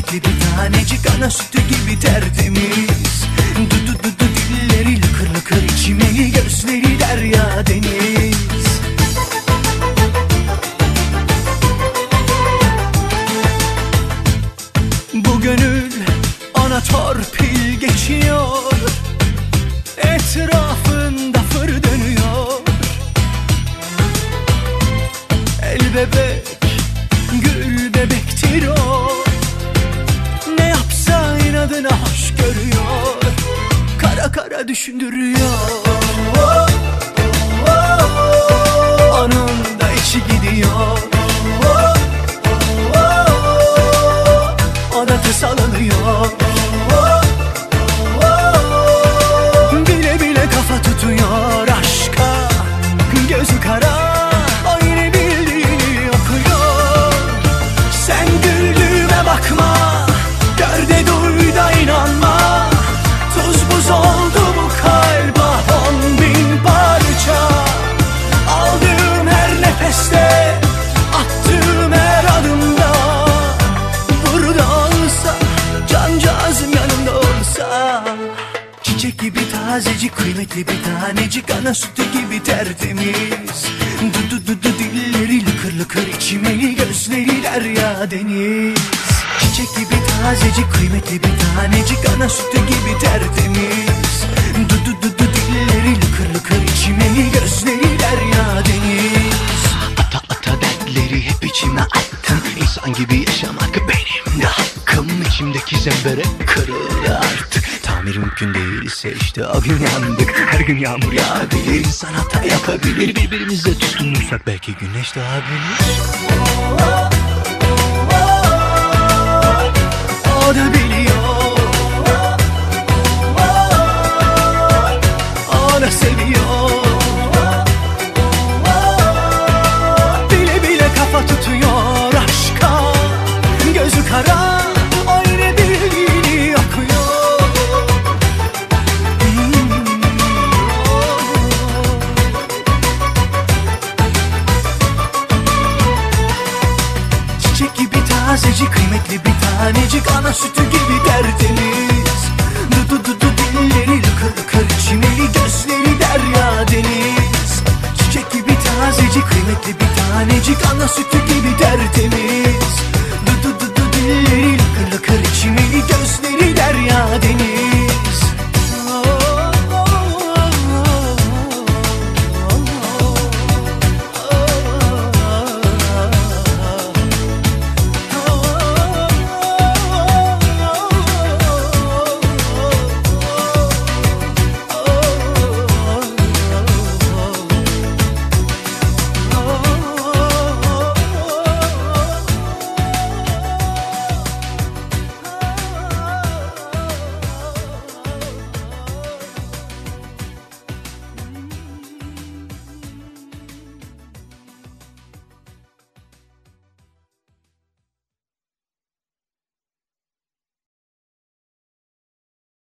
kıymetli bir tanecik, ana sütü gibi tertemiz. Du dilleri lıkır lıkır içmeli, gözleri derya deniz. Bu gönül ona torpil geçiyor, etrafında fır dönüyor. El bebek, gül bebektir o, ne yapsa inadına hoş görüyor, kara kara düşündürüyor. Onun da içi gidiyor, o da tasalanıyor. Bile bile kafa tutuyor aşka, gözü kara, o yine bildiğini okuyor. Sen güldüğüme bakma, gör de duy da inanma. Tuz buz oldu bu kalp, 10.000 parça. Aldığım her nefeste, attığım her adımda, burada olsa, cancağızım yanımda olsa. Çiçek gibi tazecik, kıymetli bir tanecik, ana sütü gibi tertemiz. Du dilleri lıkır lıkır içmeli, gözleri derya deniz. Çiçek gibi tazecik, kıymetli bir tanecik, ana sütü gibi tertemiz. Du dilleri lıkır lıkır içmeli, gözleri derya deniz. Ata ata dertleri hep içime attım, İnsan gibi yaşamak benim de hakkım. İçimdeki zembere kırıldı artık, tamir mümkün değilse işte o gün yandık. Her gün yağmur yağabilir, insan hata yapabilir, birbirimize tutunursak belki güneş doğabilir. O da biliyor, o da seviyor. Bile bile kafa tutuyor aşka, gözü kara, o yine bildiğini okuyor. Çiçek gibi tazecik, kıymetli bir tanecik, ana sütü gibi tertemiz. Du dilleri lıkır lıkır içmeli, gözleri derya deniz. Çiçek gibi tazecik, kıymetli bir tanecik, ana sütü gibi tertemiz. Du dilleri lıkır lıkır içmeli, gözleri derya deniz.